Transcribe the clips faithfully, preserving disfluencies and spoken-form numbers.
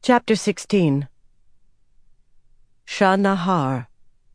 Chapter sixteen. Shah Nahar.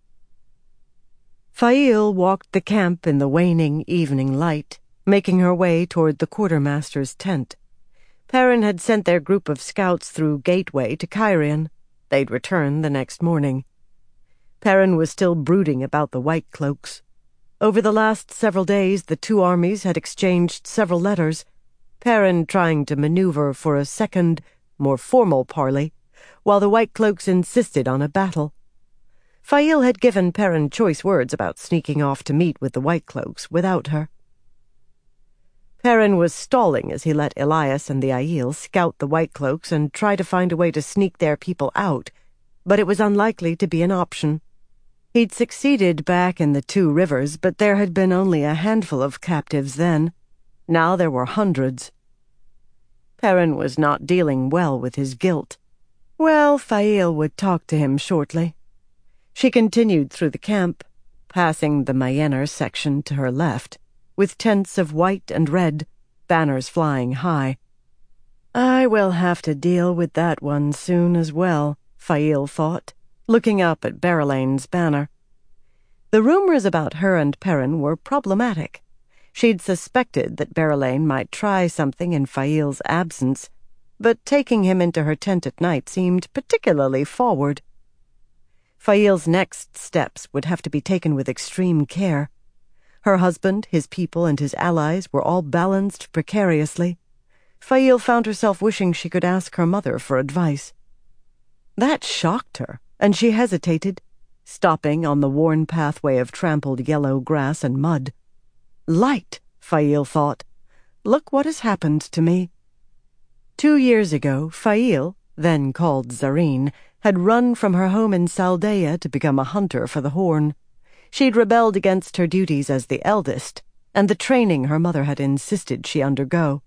Fail walked the camp in the waning evening light, making her way toward the quartermaster's tent. Perrin had sent their group of scouts through Gateway to Cairhien. They'd return the next morning. Perrin was still brooding about the White Cloaks. Over the last several days, the two armies had exchanged several letters, Perrin trying to maneuver for a second, more formal parley, while the White Cloaks insisted on a battle. Fail had given Perrin choice words about sneaking off to meet with the White Cloaks without her. Perrin was stalling as he let Elias and the Aiel scout the White Cloaks and try to find a way to sneak their people out, but it was unlikely to be an option. He'd succeeded back in the Two Rivers, but there had been only a handful of captives then. Now there were hundreds. Perrin was not dealing well with his guilt. Well, Fail would talk to him shortly. She continued through the camp, passing the Mayenner section to her left, with tents of white and red, banners flying high. I will have to deal with that one soon as well, Fail thought, looking up at Berelane's banner. The rumors about her and Perrin were problematic. She'd suspected that Berelane might try something in Fail's absence, but taking him into her tent at night seemed particularly forward. Fail's next steps would have to be taken with extreme care. Her husband, his people, and his allies were all balanced precariously. Fail found herself wishing she could ask her mother for advice. That shocked her, and she hesitated, stopping on the worn pathway of trampled yellow grass and mud. Light, Fail thought. Look what has happened to me. Two years ago, Fail, then called Zareen, had run from her home in Saldaea to become a hunter for the Horn. She'd rebelled against her duties as the eldest, and the training her mother had insisted she undergo.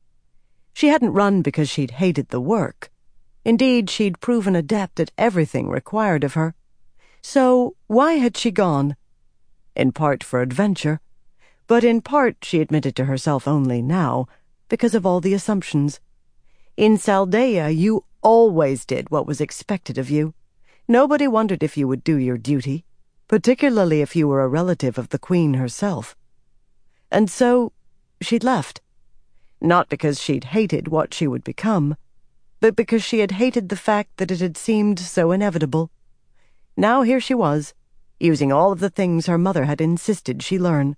She hadn't run because she'd hated the work. Indeed, she'd proven adept at everything required of her. So, why had she gone? In part for adventure, but in part, she admitted to herself only now, because of all the assumptions. In Saldaea, you always did what was expected of you. Nobody wondered if you would do your duty, particularly if you were a relative of the Queen herself. And so, she'd left. Not because she'd hated what she would become, but because she had hated the fact that it had seemed so inevitable. Now here she was, using all of the things her mother had insisted she learn.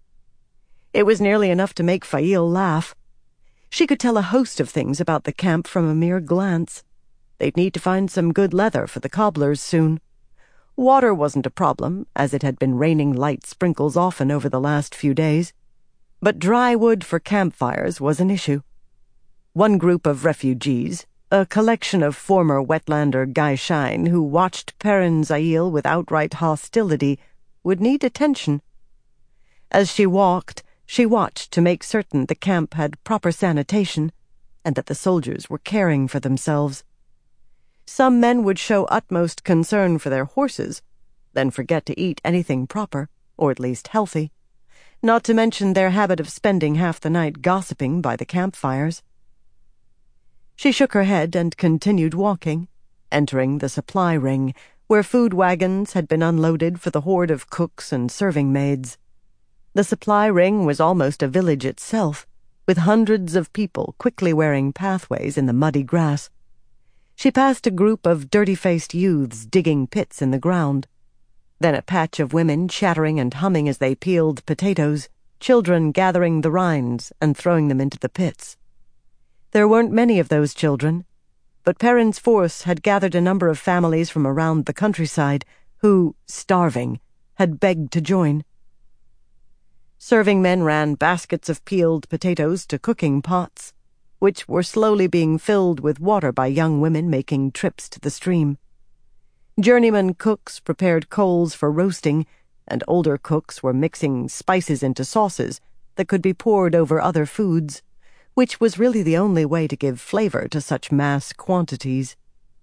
It was nearly enough to make Fail laugh. She could tell a host of things about the camp from a mere glance. They'd need to find some good leather for the cobblers soon. Water wasn't a problem, as it had been raining light sprinkles often over the last few days. But dry wood for campfires was an issue. One group of refugees, a collection of former wetlander Gaishain who watched Perrin's Aiel with outright hostility, would need attention. As she walked, she watched to make certain the camp had proper sanitation and that the soldiers were caring for themselves. Some men would show utmost concern for their horses, then forget to eat anything proper, or at least healthy, not to mention their habit of spending half the night gossiping by the campfires. She shook her head and continued walking, entering the supply ring, where food wagons had been unloaded for the horde of cooks and serving maids. The supply ring was almost a village itself, with hundreds of people quickly wearing pathways in the muddy grass. She passed a group of dirty-faced youths digging pits in the ground, then a patch of women chattering and humming as they peeled potatoes, children gathering the rinds and throwing them into the pits. There weren't many of those children, but Perrin's force had gathered a number of families from around the countryside who, starving, had begged to join. Serving men ran baskets of peeled potatoes to cooking pots, which were slowly being filled with water by young women making trips to the stream. Journeyman cooks prepared coals for roasting, and older cooks were mixing spices into sauces that could be poured over other foods, which was really the only way to give flavor to such mass quantities.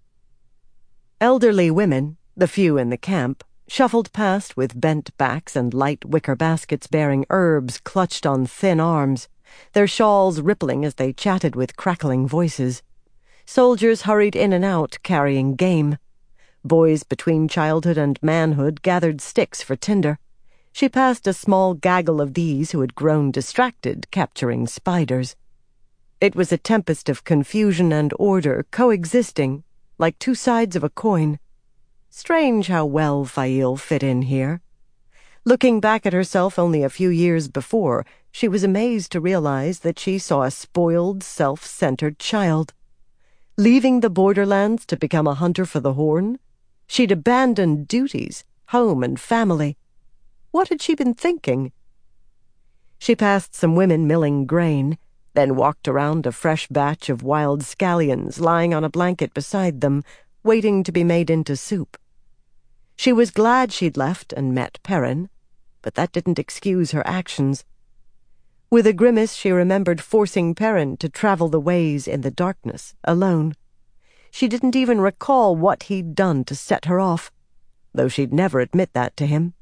Elderly women, the few in the camp, shuffled past with bent backs and light wicker baskets bearing herbs clutched on thin arms, their shawls rippling as they chatted with crackling voices. Soldiers hurried in and out, carrying game. Boys between childhood and manhood gathered sticks for tinder. She passed a small gaggle of these who had grown distracted, capturing spiders. It was a tempest of confusion and order coexisting, like two sides of a coin. Strange how well Faile fit in here. Looking back at herself only a few years before, she was amazed to realize that she saw a spoiled, self-centered child. Leaving the borderlands to become a hunter for the Horn, she'd abandoned duties, home and family. What had she been thinking? She passed some women milling grain, then walked around a fresh batch of wild scallions lying on a blanket beside them, waiting to be made into soup. She was glad she'd left and met Perrin, but that didn't excuse her actions. With a grimace, she remembered forcing Perrin to travel the ways in the darkness, alone. She didn't even recall what he'd done to set her off, though she'd never admit that to him.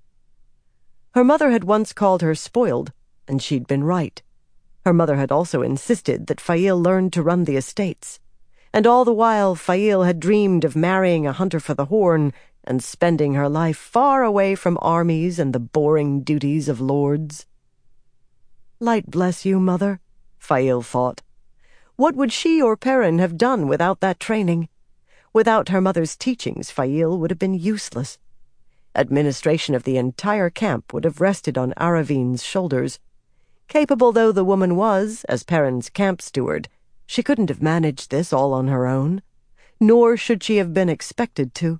Her mother had once called her spoiled, and she'd been right. Her mother had also insisted that Faile learn to run the estates, and all the while Faile had dreamed of marrying a hunter for the Horn and spending her life far away from armies and the boring duties of lords. Light bless you, Mother, Faile thought. What would she or Perrin have done without that training? Without her mother's teachings, Faile would have been useless. Administration of the entire camp would have rested on Aravine's shoulders. Capable though the woman was, as Perrin's camp steward, she couldn't have managed this all on her own, nor should she have been expected to.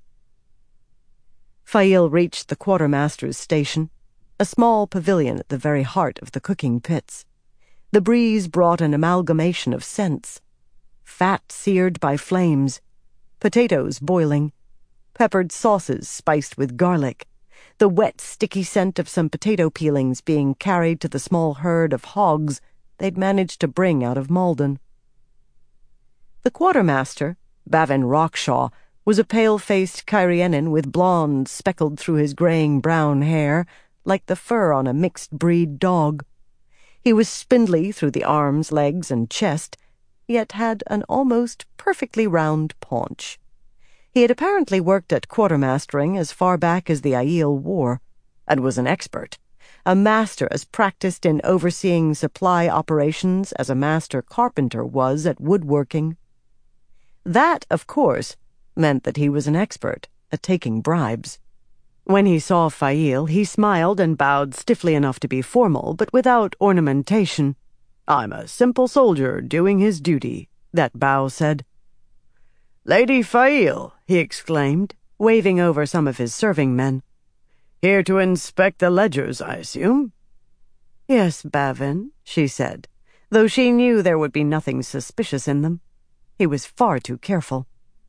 Faile reached the quartermaster's station, a small pavilion at the very heart of the cooking pits. The breeze brought an amalgamation of scents: fat seared by flames, potatoes boiling, peppered sauces spiced with garlic, the wet, sticky scent of some potato peelings being carried to the small herd of hogs they'd managed to bring out of Malden. The quartermaster, Bavin Rockshaw, was a pale-faced Cairienin with blonde speckled through his graying brown hair, like the fur on a mixed-breed dog. He was spindly through the arms, legs, and chest, yet had an almost perfectly round paunch. He had apparently worked at quartermastering as far back as the Aiel War, and was an expert, a master as practiced in overseeing supply operations as a master carpenter was at woodworking. That, of course, meant that he was an expert at taking bribes. When he saw Faile, he smiled and bowed stiffly enough to be formal, but without ornamentation. "I'm a simple soldier doing his duty," that bow said. "Lady Faile," he exclaimed, waving over some of his serving men. "Here to inspect the ledgers, I assume?" "Yes, Bavin," she said, though she knew there would be nothing suspicious in them. He was far too careful.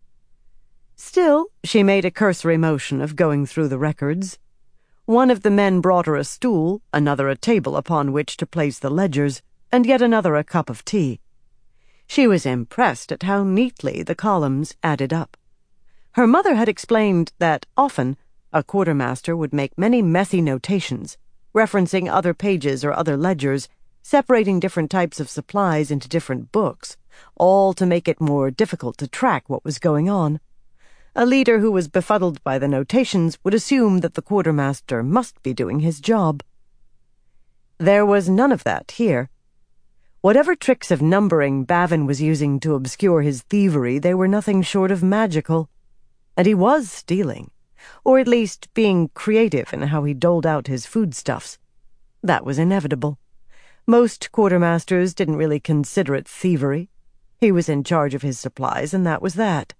Still, she made a cursory motion of going through the records. One of the men brought her a stool, another a table upon which to place the ledgers, and yet another a cup of tea. She was impressed at how neatly the columns added up. Her mother had explained that often a quartermaster would make many messy notations, referencing other pages or other ledgers, separating different types of supplies into different books, all to make it more difficult to track what was going on. A leader who was befuddled by the notations would assume that the quartermaster must be doing his job. There was none of that here. Whatever tricks of numbering Bavin was using to obscure his thievery, they were nothing short of magical. And he was stealing, or at least being creative in how he doled out his foodstuffs. That was inevitable. Most quartermasters didn't really consider it thievery. He was in charge of his supplies, and that was that.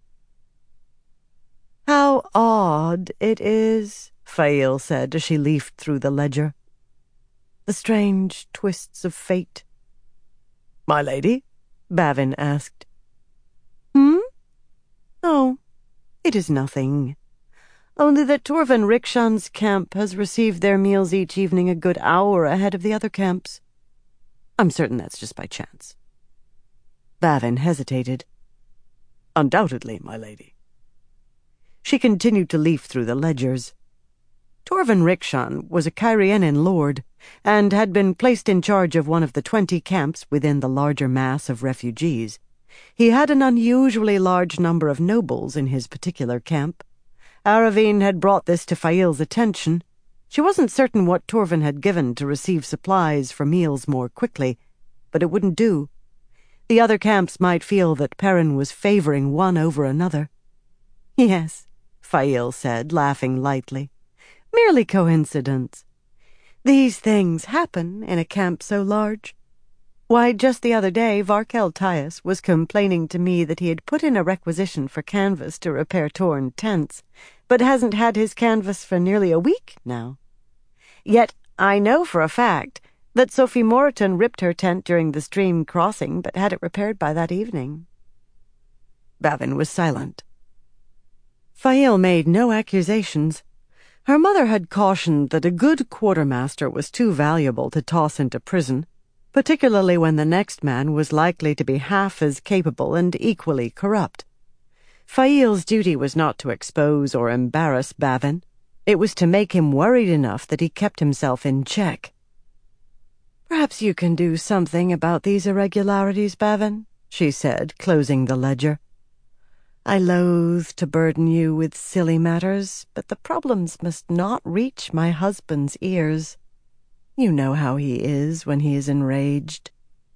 "How odd it is," Faile said as she leafed through the ledger. "The strange twists of fate." "My lady?" Bavin asked. "Hmm? Oh, it is nothing. Only that Torvin Rikshan's camp has received their meals each evening a good hour ahead of the other camps. I'm certain that's just by chance." Bavin hesitated. "Undoubtedly, my lady." She continued to leaf through the ledgers. Torvin Rikshan was a Cairienin lord, and had been placed in charge of one of the twenty camps within the larger mass of refugees, He had an unusually large number of nobles in his particular camp. Aravine had brought this to Fail's attention. She wasn't certain what Torvin had given to receive supplies for meals more quickly, but it wouldn't do. The other camps might feel that Perrin was favoring one over another. "Yes," Fail said, laughing lightly. "Merely coincidence. These things happen in a camp so large. Why, just the other day, Varkel Tyus was complaining to me that he had put in a requisition for canvas to repair torn tents, but hasn't had his canvas for nearly a week now. Yet I know for a fact that Sophie Moreton ripped her tent during the stream crossing, but had it repaired by that evening." Bavin was silent. Fail made no accusations. Her mother had cautioned that a good quartermaster was too valuable to toss into prison, particularly when the next man was likely to be half as capable and equally corrupt. Fail's duty was not to expose or embarrass Bavin. It was to make him worried enough that he kept himself in check. "Perhaps you can do something about these irregularities, Bavin," she said, closing the ledger. "I loathe to burden you with silly matters, but the problems must not reach my husband's ears. You know how he is when he is enraged."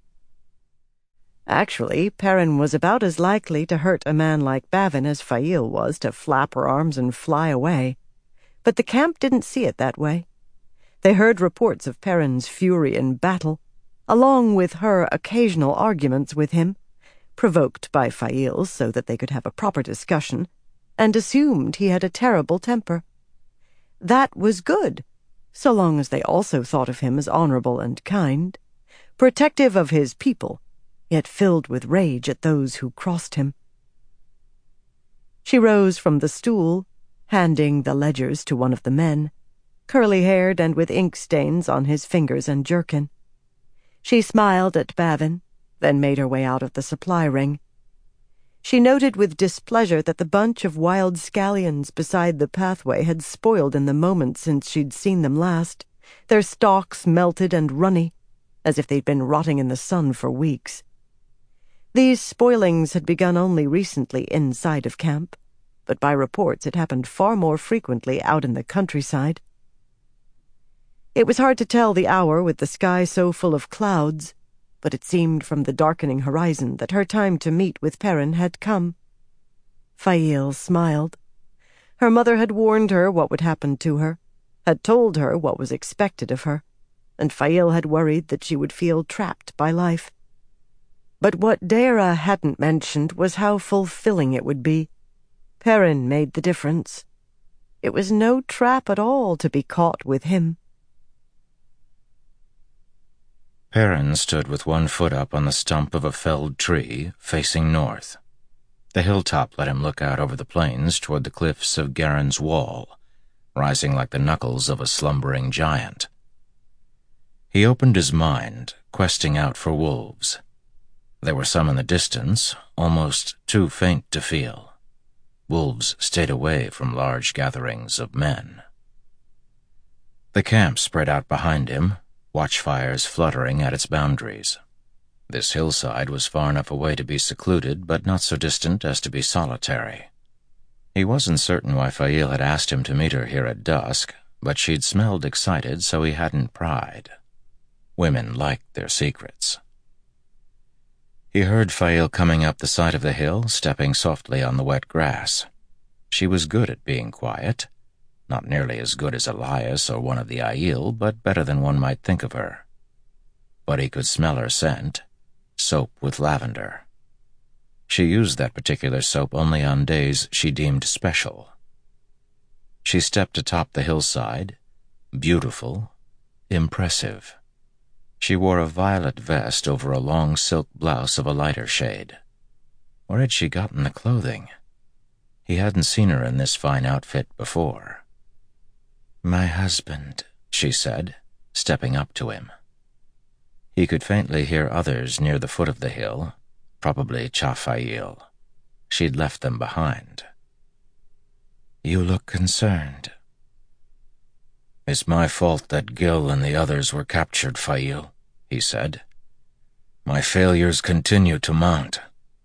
Actually, Perrin was about as likely to hurt a man like Bavin as Fail was to flap her arms and fly away. But the camp didn't see it that way. They heard reports of Perrin's fury in battle, along with her occasional arguments with him, provoked by Fail so that they could have a proper discussion, and assumed he had a terrible temper. That was good, so long as they also thought of him as honorable and kind, protective of his people, yet filled with rage at those who crossed him. She rose from the stool, handing the ledgers to one of the men, curly-haired and with ink stains on his fingers and jerkin. She smiled at Bavin, then made her way out of the supply ring. She noted with displeasure that the bunch of wild scallions beside the pathway had spoiled in the moment since she'd seen them last, their stalks melted and runny, as if they'd been rotting in the sun for weeks. These spoilings had begun only recently inside of camp, but by reports it happened far more frequently out in the countryside. It was hard to tell the hour with the sky so full of clouds, but it seemed from the darkening horizon that her time to meet with Perrin had come. Fail smiled. Her mother had warned her what would happen to her, had told her what was expected of her, and Fail had worried that she would feel trapped by life. But what Daira hadn't mentioned was how fulfilling it would be. Perrin made the difference. It was no trap at all to be caught with him. Perrin stood with one foot up on the stump of a felled tree, facing north. The hilltop let him look out over the plains toward the cliffs of Garen's Wall, rising like the knuckles of a slumbering giant. He opened his mind, questing out for wolves. There were some in the distance, almost too faint to feel. Wolves stayed away from large gatherings of men. The camp spread out behind him, watchfires fluttering at its boundaries. This hillside was far enough away to be secluded, but not so distant as to be solitary. He wasn't certain why Fail had asked him to meet her here at dusk, but she'd smelled excited, so he hadn't pried. Women liked their secrets. He heard Fail coming up the side of the hill, stepping softly on the wet grass. She was good at being quiet. Not nearly as good as Elias or one of the Aiel, but better than one might think of her. But he could smell her scent, soap with lavender. She used that particular soap only on days she deemed special. She stepped atop the hillside, beautiful, impressive. She wore a violet vest over a long silk blouse of a lighter shade. Where had she gotten the clothing? He hadn't seen her in this fine outfit before. "My husband," she said, stepping up to him. He could faintly hear others near the foot of the hill, probably Chafail. She'd left them behind. "You look concerned." "It's my fault that Gil and the others were captured, Fail," he said. "My failures continue to mount.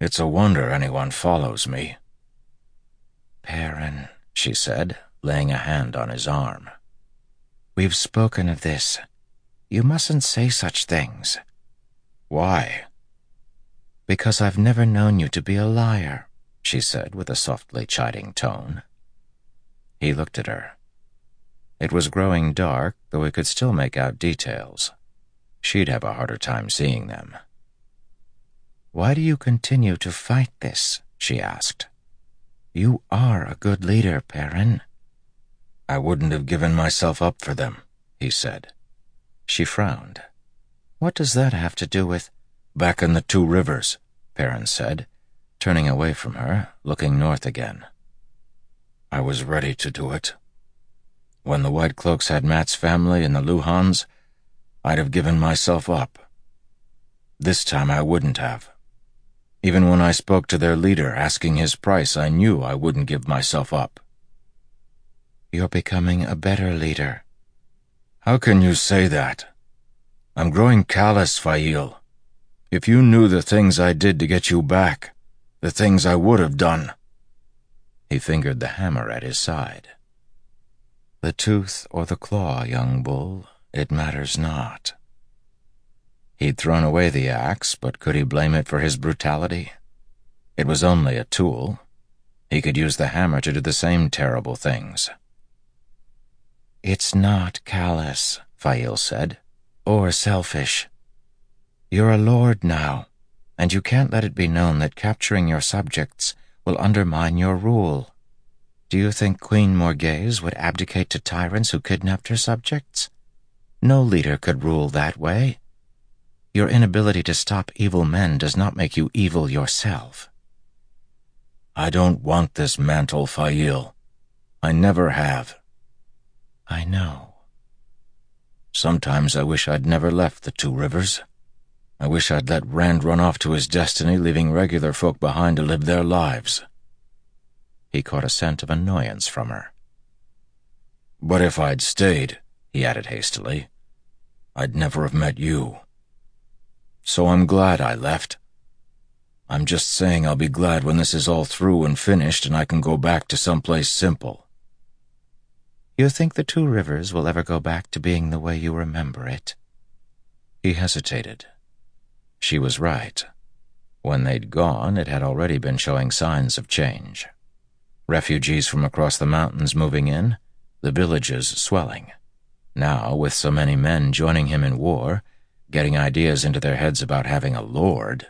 It's a wonder anyone follows me." "Perrin," she said, laying a hand on his arm. "We've spoken of this. You mustn't say such things." "Why?" "Because I've never known you to be a liar," she said with a softly chiding tone. He looked at her. It was growing dark, though he could still make out details. She'd have a harder time seeing them. "Why do you continue to fight this?" she asked. "You are a good leader, Perrin." "I wouldn't have given myself up for them," he said. She frowned. "What does that have to do with—" "Back in the Two Rivers," Perrin said, turning away from her, looking north again. "I was ready to do it. When the White Cloaks had Matt's family and the Luhans, I'd have given myself up. This time I wouldn't have. Even when I spoke to their leader asking his price, I knew I wouldn't give myself up." "You're becoming a better leader." "How can you say that? I'm growing callous, Faile. If you knew the things I did to get you back, the things I would have done." He fingered the hammer at his side. "The tooth or the claw, young bull, it matters not." He'd thrown away the axe, but could he blame it for his brutality? It was only a tool. He could use the hammer to do the same terrible things. "It's not callous," Faile said, "or selfish. You're a lord now, and you can't let it be known that capturing your subjects will undermine your rule. Do you think Queen Morghese would abdicate to tyrants who kidnapped her subjects? No leader could rule that way. Your inability to stop evil men does not make you evil yourself." "I don't want this mantle, Faile. I never have." "I know." "Sometimes I wish I'd never left the Two Rivers. I wish I'd let Rand run off to his destiny, leaving regular folk behind to live their lives." He caught a scent of annoyance from her. "But if I'd stayed," he added hastily, "I'd never have met you. So I'm glad I left. I'm just saying I'll be glad when this is all through and finished and I can go back to someplace simple." "You think the Two Rivers will ever go back to being the way you remember it?" He hesitated. She was right. When they'd gone, it had already been showing signs of change. Refugees from across the mountains moving in, the villages swelling. Now, with so many men joining him in war, getting ideas into their heads about having a lord.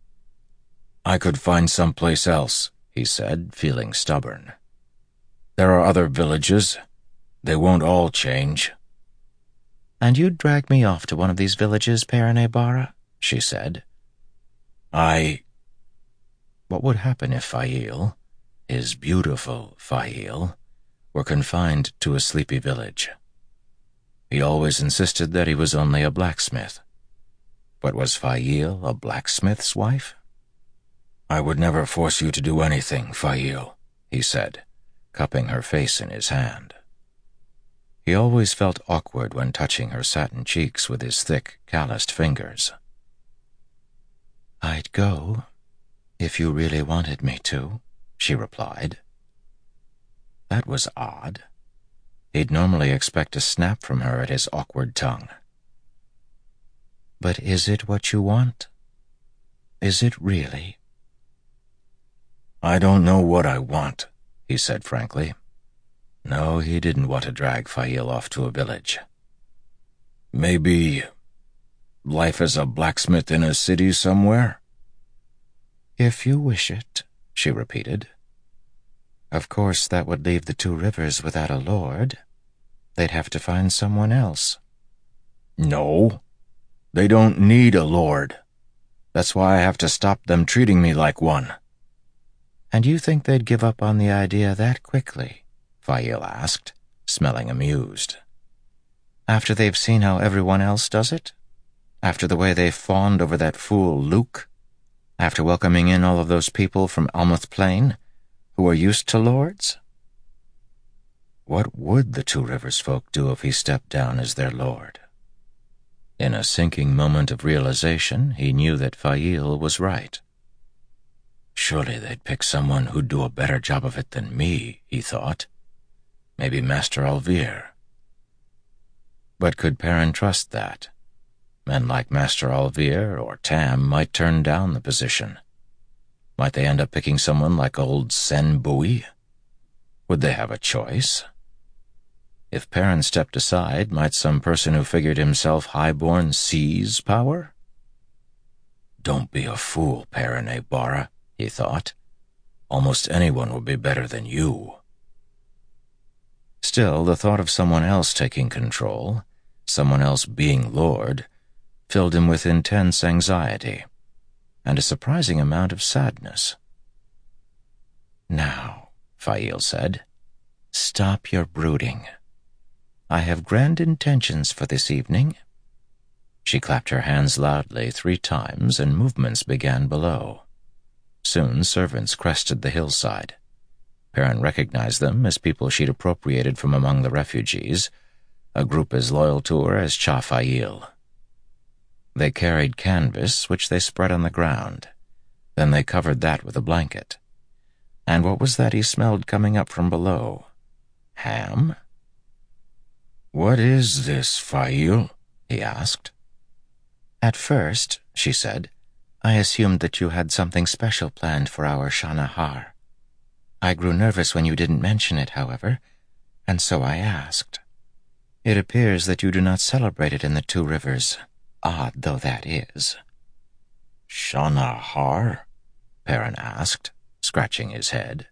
"I could find someplace else," he said, feeling stubborn. "There are other villages. They won't all change." "And you'd drag me off to one of these villages, Perrin-e-Barra?" she said. I... What would happen if Faile, his beautiful Faile, were confined to a sleepy village? He always insisted that he was only a blacksmith. But was Faile a blacksmith's wife? "I would never force you to do anything, Faile," he said, cupping her face in his hand. He always felt awkward when touching her satin cheeks with his thick, calloused fingers. "I'd go, if you really wanted me to," she replied. That was odd. He'd normally expect a snap from her at his awkward tongue. "But is it what you want? Is it really?" "I don't know what I want," he said frankly. No, he didn't want to drag Faile off to a village. "Maybe life as a blacksmith in a city somewhere?" "If you wish it," she repeated. "Of course, that would leave the Two Rivers without a lord. They'd have to find someone else." "No, they don't need a lord. That's why I have to stop them treating me like one." "And you think they'd give up on the idea that quickly?" Faile asked, smelling amused. "After they've seen how everyone else does it? After the way they fawned over that fool Luke? After welcoming in all of those people from Almouth Plain, who are used to lords?" What would the Two Rivers folk do if he stepped down as their lord? In a sinking moment of realization, he knew that Faile was right. Surely they'd pick someone who'd do a better job of it than me, he thought. Maybe Master Alvir. But could Perrin trust that? Men like Master Alvir or Tam might turn down the position. Might they end up picking someone like old Sen Bui? Would they have a choice? If Perrin stepped aside, might some person who figured himself highborn seize power? Don't be a fool, Perrin Aybara, he thought. Almost anyone would be better than you. Still, the thought of someone else taking control, someone else being Lord, filled him with intense anxiety and a surprising amount of sadness. Now, Faile said, stop your brooding. I have grand intentions for this evening. She clapped her hands loudly three times, and movements began below. Soon servants crested the hillside. Perrin recognized them as people she'd appropriated from among the refugees, a group as loyal to her as Cha Faile. They carried canvas, which they spread on the ground. Then they covered that with a blanket. And what was that he smelled coming up from below? Ham? "What is this, Faile?" he asked. At first, she said, I assumed that you had something special planned for our Shanahar. I grew nervous when you didn't mention it, however, and so I asked. It appears that you do not celebrate it in the Two Rivers, odd though that is. Shanahar? Perrin asked, scratching his head.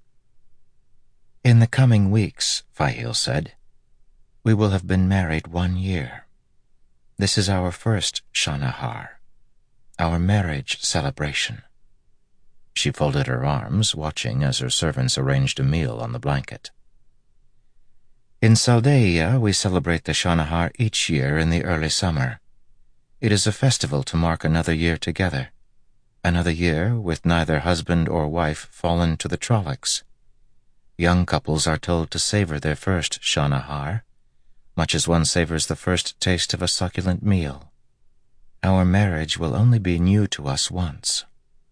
In the coming weeks, Faile said, we will have been married one year. This is our first Shanahar, our marriage celebration. She folded her arms, watching as her servants arranged a meal on the blanket. In Saldaia, we celebrate the Shanahar each year in the early summer. It is a festival to mark another year together, another year with neither husband or wife fallen to the Trollocs. Young couples are told to savor their first Shanahar, much as one savors the first taste of a succulent meal. Our marriage will only be new to us once.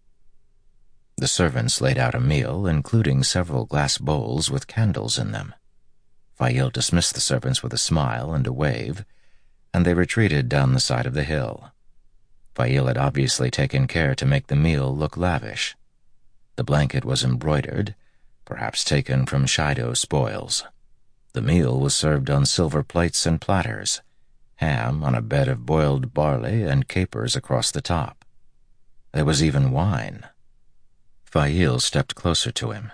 The servants laid out a meal, including several glass bowls with candles in them. Faile dismissed the servants with a smile and a wave, and they retreated down the side of the hill. Faile had obviously taken care to make the meal look lavish. The blanket was embroidered, perhaps taken from Shaido spoils. The meal was served on silver plates and platters, ham on a bed of boiled barley and capers across the top. There was even wine. Faile stepped closer to him.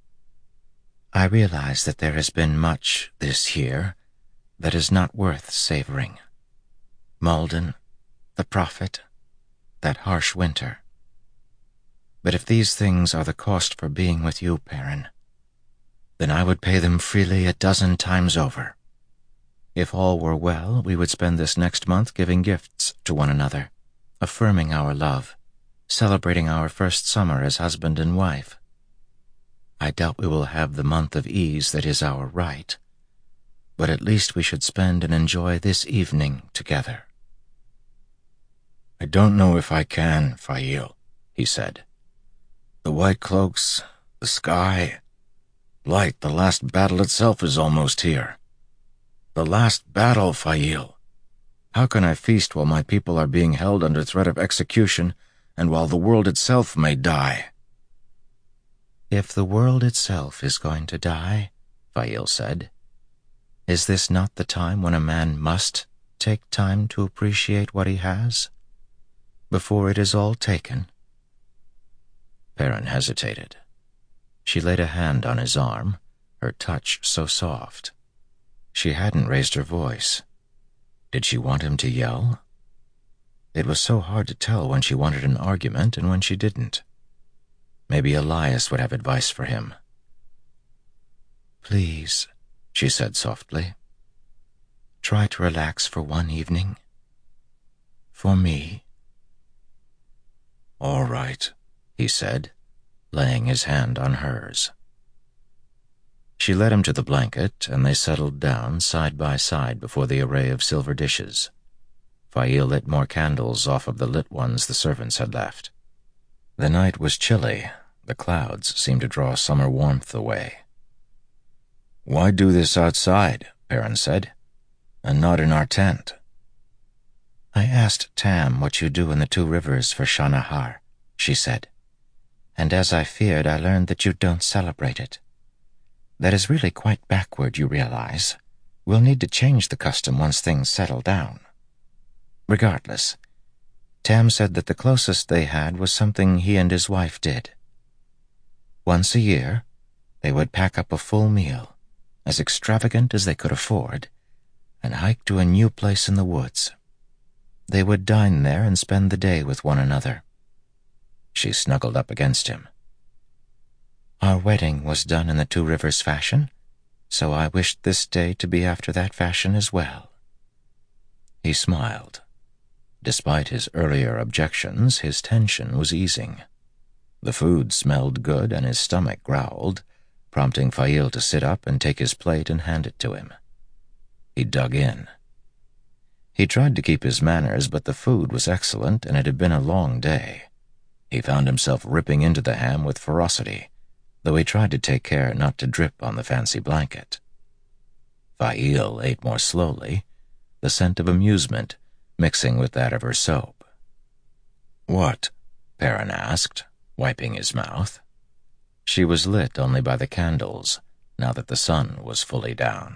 I realize that there has been much this year that is not worth savoring. Malden, the prophet, that harsh winter. But if these things are the cost for being with you, Perrin, then I would pay them freely a dozen times over. If all were well, we would spend this next month giving gifts to one another, affirming our love, celebrating our first summer as husband and wife. I doubt we will have the month of ease that is our right, but at least we should spend and enjoy this evening together. I don't know if I can, Faile, he said. The white cloaks, the sky, light, the last battle itself is almost here. The last battle, Faile. How can I feast while my people are being held under threat of execution and while the world itself may die? If the world itself is going to die, Faile said, is this not the time when a man must take time to appreciate what he has, before it is all taken? Perrin hesitated. She laid a hand on his arm, her touch so soft. She hadn't raised her voice. Did she want him to yell? It was so hard to tell when she wanted an argument and when she didn't. Maybe Elias would have advice for him. Please, she said softly, try to relax for one evening. For me. All right, he said, laying his hand on hers. She led him to the blanket, and they settled down side by side before the array of silver dishes. Faile lit more candles off of the lit ones the servants had left. The night was chilly, The clouds seemed to draw summer warmth away. "Why do this outside?" Perrin said, "and not in our tent?" "I asked Tam what you do in the Two Rivers for Shanahar," she said, "and as I feared, I learned that you don't celebrate it. That is really quite backward, you realize. We'll need to change the custom once things settle down. Regardless, Tam said that the closest they had was something he and his wife did. Once a year, they would pack up a full meal, as extravagant as they could afford, and hike to a new place in the woods. They would dine there and spend the day with one another." She snuggled up against him. "Our wedding was done in the Two Rivers fashion, so I wished this day to be after that fashion as well." He smiled. Despite his earlier objections, his tension was easing. The food smelled good and his stomach growled, prompting Fail to sit up and take his plate and hand it to him. He dug in. He tried to keep his manners, but the food was excellent and it had been a long day. He found himself ripping into the ham with ferocity, though he tried to take care not to drip on the fancy blanket. Fail ate more slowly, the scent of amusement mixing with that of her soap. "What?" Perrin asked, wiping his mouth. She was lit only by the candles, now that the sun was fully down.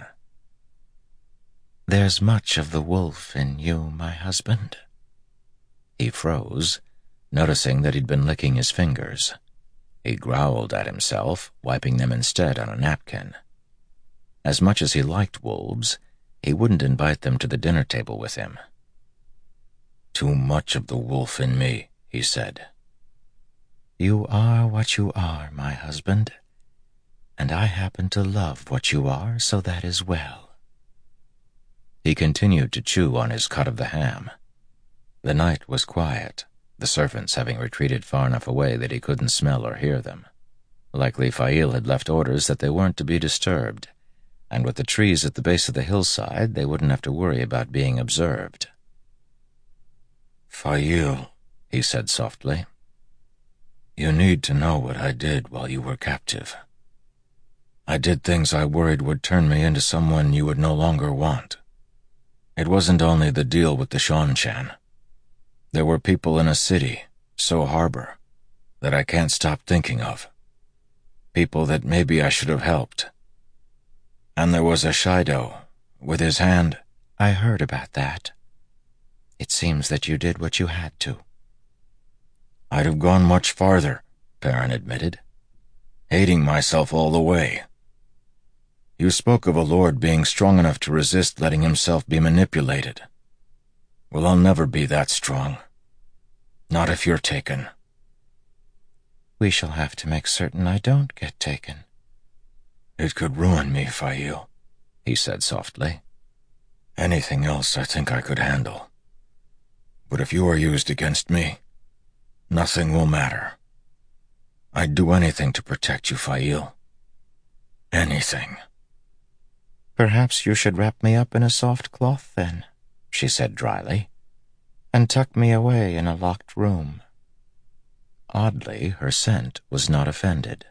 "There's much of the wolf in you, my husband." He froze, noticing that he'd been licking his fingers. He growled at himself, wiping them instead on a napkin. As much as he liked wolves, he wouldn't invite them to the dinner table with him. "Too much of the wolf in me," he said. "You are what you are, my husband, and I happen to love what you are, so that is well." He continued to chew on his cut of the ham. The night was quiet, the servants having retreated far enough away that he couldn't smell or hear them. Likely Fail had left orders that they weren't to be disturbed, and with the trees at the base of the hillside, they wouldn't have to worry about being observed. "Fail," he said softly, "you need to know what I did while you were captive. I did things I worried would turn me into someone you would no longer want. It wasn't only the deal with the Seanchan. There were people in a city, So Harbor, that I can't stop thinking of. People that maybe I should have helped. And there was a Shaido, with his hand—" "I heard about that. It seems that you did what you had to." "I'd have gone much farther," Perrin admitted, "hating myself all the way. You spoke of a lord being strong enough to resist letting himself be manipulated. Well, I'll never be that strong. Not if you're taken." "We shall have to make certain I don't get taken." "It could ruin me, Fail," he said softly. "Anything else I think I could handle. But if you are used against me, nothing will matter. I'd do anything to protect you, Fail. Anything." "Perhaps you should wrap me up in a soft cloth, then," she said dryly, "and tuck me away in a locked room." Oddly, her scent was not offended.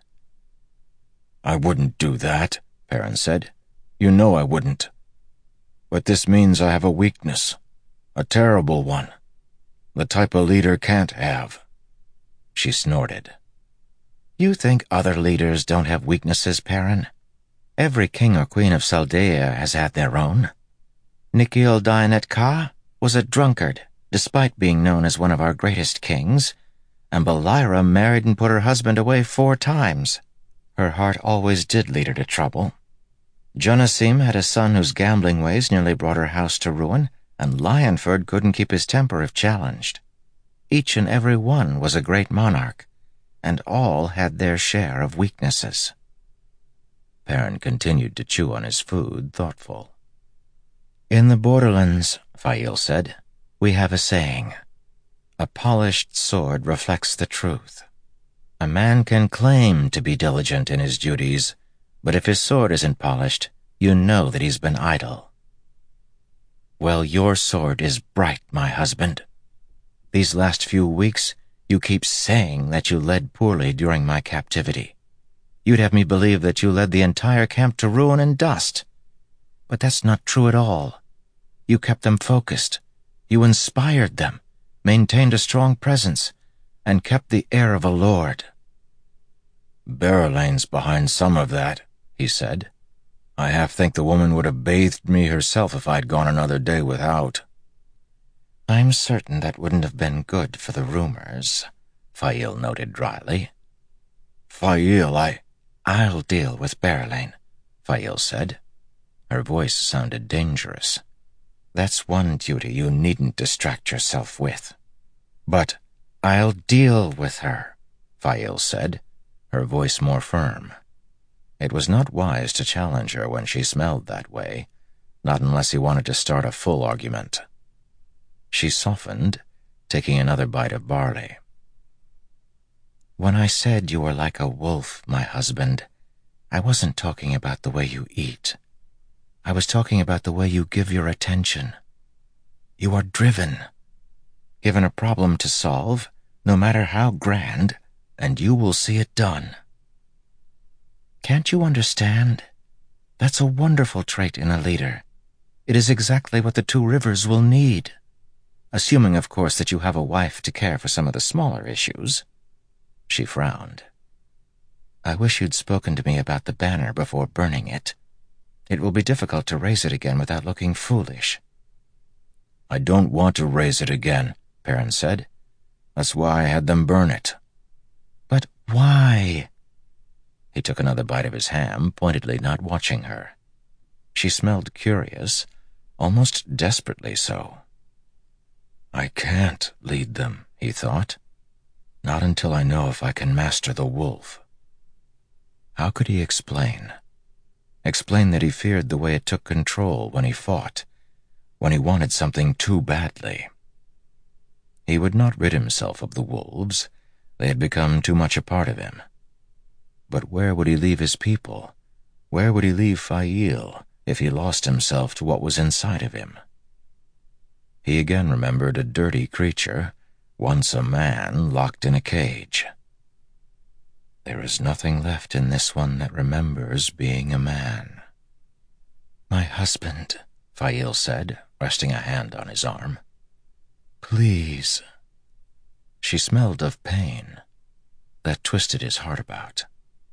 "I wouldn't do that," Perrin said. "You know I wouldn't. But this means I have a weakness, a terrible one, the type a leader can't have." She snorted. "You think other leaders don't have weaknesses, Perrin? Every king or queen of Saldaea has had their own. Nikhil Dayanet Ka was a drunkard, despite being known as one of our greatest kings, and Balaira married and put her husband away four times. Her heart always did lead her to trouble. Jonasim had a son whose gambling ways nearly brought her house to ruin, and Lionford couldn't keep his temper if challenged. Each and every one was a great monarch, and all had their share of weaknesses." Perrin continued to chew on his food, thoughtful. "In the borderlands," Fail said, "we have a saying. A polished sword reflects the truth. A man can claim to be diligent in his duties, but if his sword isn't polished, you know that he's been idle. Well, your sword is bright, my husband. These last few weeks, You keep saying that you led poorly during my captivity. You'd have me believe that you led the entire camp to ruin and dust. But that's not true at all. You kept them focused. You inspired them, maintained a strong presence, and kept the air of a lord. Berelain's behind some of that, he said. I half think the woman would have bathed me herself if I'd gone another day without. I'm certain that wouldn't have been good for the rumors, Faile noted dryly. Faile, I... I'll deal with Berelain, Faile said. Her voice sounded dangerous. That's one duty you needn't distract yourself with. But I'll deal with her, Faile said, her voice more firm. It was not wise to challenge her when she smelled that way, not unless he wanted to start a full argument. She softened, taking another bite of barley. When I said you were like a wolf, my husband, I wasn't talking about the way you eat. I was talking about the way you give your attention. You are driven. Given a problem to solve, no matter how grand, and you will see it done. Can't you understand? That's a wonderful trait in a leader. It is exactly what the Two Rivers will need. Assuming, of course, that you have a wife to care for some of the smaller issues. She frowned. I wish you'd spoken to me about the banner before burning it. It will be difficult to raise it again without looking foolish. I don't want to raise it again, Perrin said. That's why I had them burn it. But why? He took another bite of his ham, pointedly not watching her. She smelled curious, almost desperately so. I can't lead them, he thought. Not until I know if I can master the wolf. How could he explain? Explain that he feared the way it took control when he fought, when he wanted something too badly. He would not rid himself of the wolves. They had become too much a part of him. But where would he leave his people? Where would he leave Faile if he lost himself to what was inside of him? He again remembered a dirty creature, once a man locked in a cage. There is nothing left in this one that remembers being a man. My husband, Faile said, resting a hand on his arm. Please. She smelled of pain. That twisted his heart about.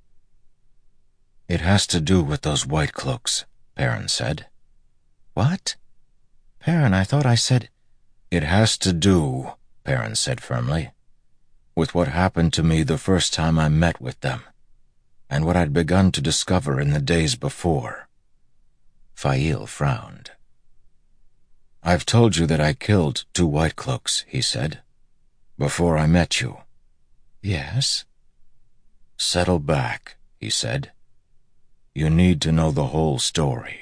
It has to do with those white cloaks, Perrin said. What? Perrin, I thought I said... It has to do, Perrin said firmly, with what happened to me the first time I met with them, and what I'd begun to discover in the days before. Faile frowned. I've told you that I killed two white cloaks, he said, before I met you. Yes? Settle back, he said. You need to know the whole story.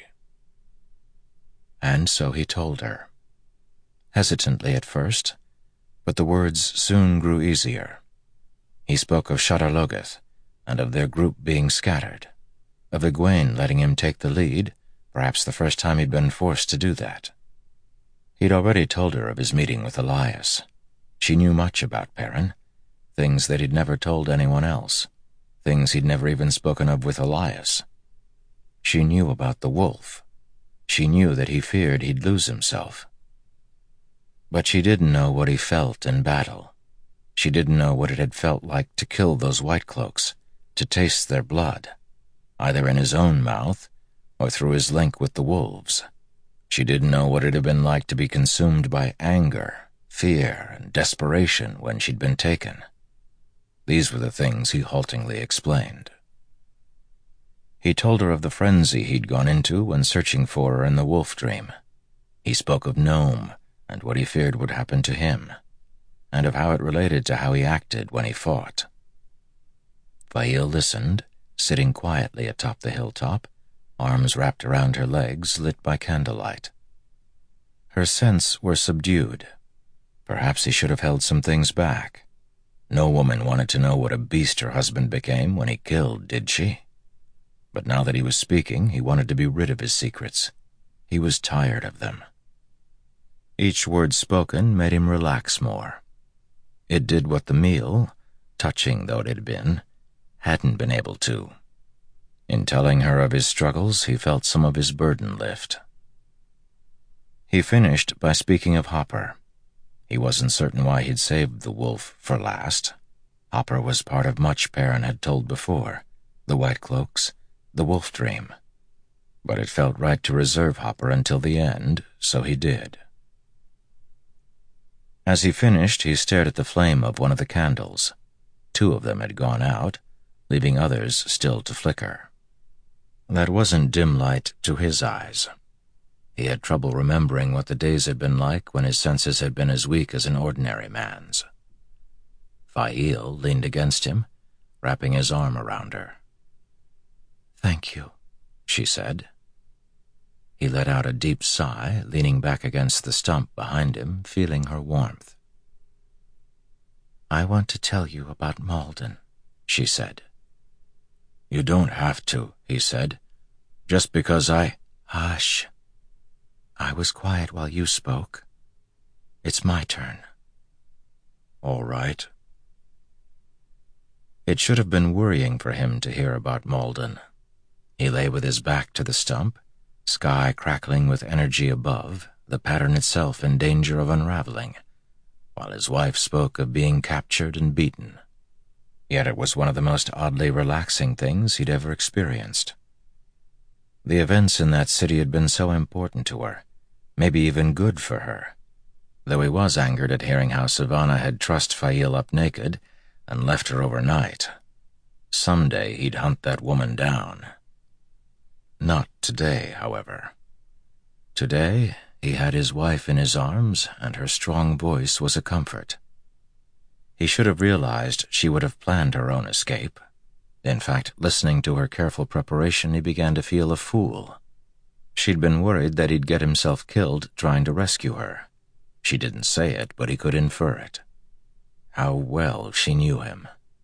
And so he told her. Hesitantly at first, but the words soon grew easier. He spoke of Shadar Logoth, and of their group being scattered, of Egwene letting him take the lead, perhaps the first time he'd been forced to do that. He'd already told her of his meeting with Elias. She knew much about Perrin, things that he'd never told anyone else, things he'd never even spoken of with Elias. She knew about the wolf. She knew that he feared he'd lose himself. But she didn't know what he felt in battle. She didn't know what it had felt like to kill those white cloaks, to taste their blood, either in his own mouth or through his link with the wolves. She didn't know what it had been like to be consumed by anger, fear, and desperation when she'd been taken. These were the things he haltingly explained. He told her of the frenzy he'd gone into when searching for her in the wolf dream. He spoke of Nome and what he feared would happen to him, and of how it related to how he acted when he fought. Faile listened, sitting quietly atop the hilltop, arms wrapped around her legs lit by candlelight. Her scents were subdued. Perhaps he should have held some things back. No woman wanted to know what a beast her husband became when he killed, did she? But now that he was speaking, he wanted to be rid of his secrets. He was tired of them. Each word spoken made him relax more. It did what the meal, touching though it had been, hadn't been able to. In telling her of his struggles, he felt some of his burden lift. He finished by speaking of Hopper. He wasn't certain why he'd saved the wolf for last. Hopper was part of much Perrin had told before, the White Cloaks, the wolf dream. But it felt right to reserve Hopper until the end, so he did. As he finished, he stared at the flame of one of the candles. Two of them had gone out, leaving others still to flicker. That wasn't dim light to his eyes. He had trouble remembering what the days had been like when his senses had been as weak as an ordinary man's. Faile leaned against him, wrapping his arm around her. "Thank you," she said. He let out a deep sigh, leaning back against the stump behind him, feeling her warmth. "I want to tell you about Malden," she said. "You don't have to," he said. "Just because I—" "Hush. I was quiet while you spoke. It's my turn." "All right." It should have been worrying for him to hear about Malden. He lay with his back to the stump, sky crackling with energy above, the pattern itself in danger of unraveling, while his wife spoke of being captured and beaten. Yet it was one of the most oddly relaxing things he'd ever experienced. The events in that city had been so important to her, maybe even good for her, though he was angered at hearing how Savannah had trussed Faile up naked and left her overnight. Someday he'd hunt that woman down. Not today, however. Today, he had his wife in his arms, and her strong voice was a comfort. He should have realized she would have planned her own escape. In fact, listening to her careful preparation, he began to feel a fool. She'd been worried that he'd get himself killed trying to rescue her. She didn't say it, but he could infer it. How well she knew him.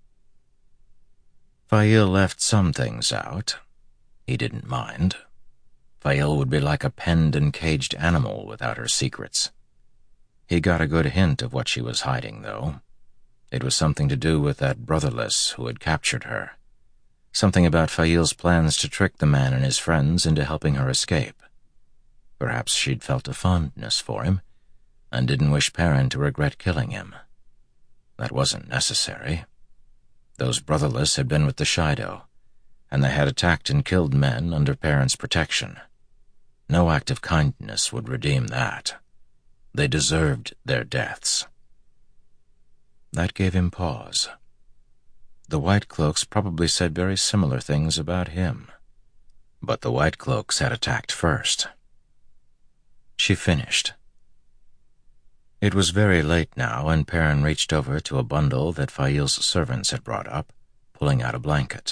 Faile left some things out. He didn't mind. Faile would be like a penned and caged animal without her secrets. He got a good hint of what she was hiding, though. It was something to do with that brotherless who had captured her. Something about Faile's plans to trick the man and his friends into helping her escape. Perhaps she'd felt a fondness for him, and didn't wish Perrin to regret killing him. That wasn't necessary. Those brotherless had been with the Shaido, and they had attacked and killed men under Perrin's protection. No act of kindness would redeem that. They deserved their deaths. That gave him pause. The White Cloaks probably said very similar things about him. But the White Cloaks had attacked first. She finished. It was very late now, and Perrin reached over to a bundle that Faile's servants had brought up, pulling out a blanket.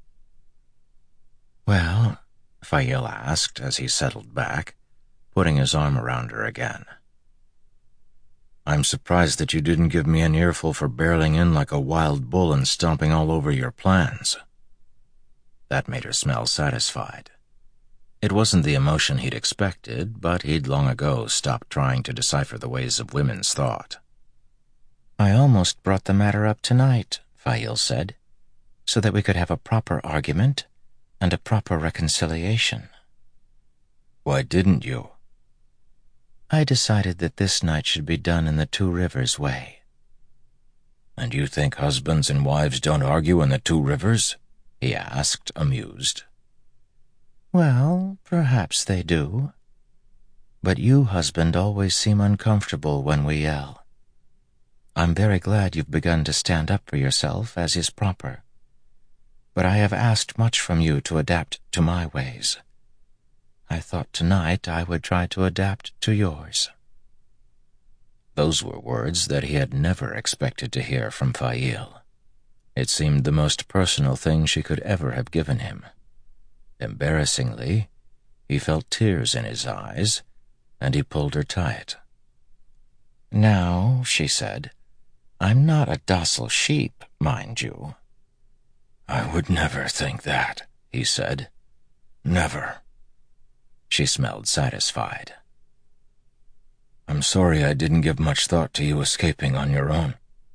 "Well?" Faile asked as he settled back, putting his arm around her again. "I'm surprised that you didn't give me an earful for barreling in like a wild bull and stomping all over your plans." That made her smell satisfied. It wasn't the emotion he'd expected, but he'd long ago stopped trying to decipher the ways of women's thought. "I almost brought the matter up tonight," Faile said, "so that we could have a proper argument and a proper reconciliation." "Why didn't you?" "I decided that this night should be done in the Two Rivers way." "And you think husbands and wives don't argue in the Two Rivers?" he asked, amused. "Well, perhaps they do. But you, husband, always seem uncomfortable when we yell. I'm very glad you've begun to stand up for yourself, as is proper. But I have asked much from you to adapt to my ways. I thought tonight I would try to adapt to yours." Those were words that he had never expected to hear from Faile. It seemed the most personal thing she could ever have given him. Embarrassingly, he felt tears in his eyes, and he pulled her tight. "Now," she said, "I'm not a docile sheep, mind you." "I would never think that," he said. "Never." She smelled satisfied. "I'm sorry I didn't give much thought to you escaping on your own,"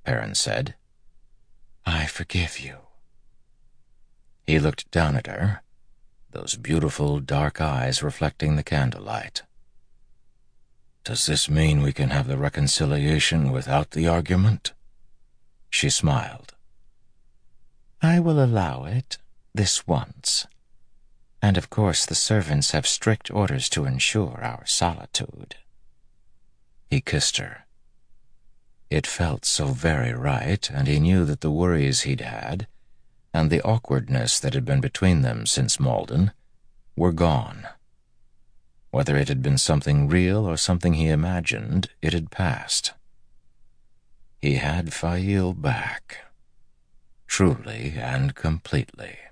Perrin said. I forgive you. He looked down at her, those beautiful dark eyes reflecting the candlelight. Does this mean we can have the reconciliation without the argument? She smiled. I will allow it, this once. And of course the servants have strict orders to ensure our solitude. He kissed her. It felt so very right, and he knew that the worries he'd had, and the awkwardness that had been between them since Malden, were gone. Whether it had been something real or something he imagined, it had passed. He had Faile back, truly and completely.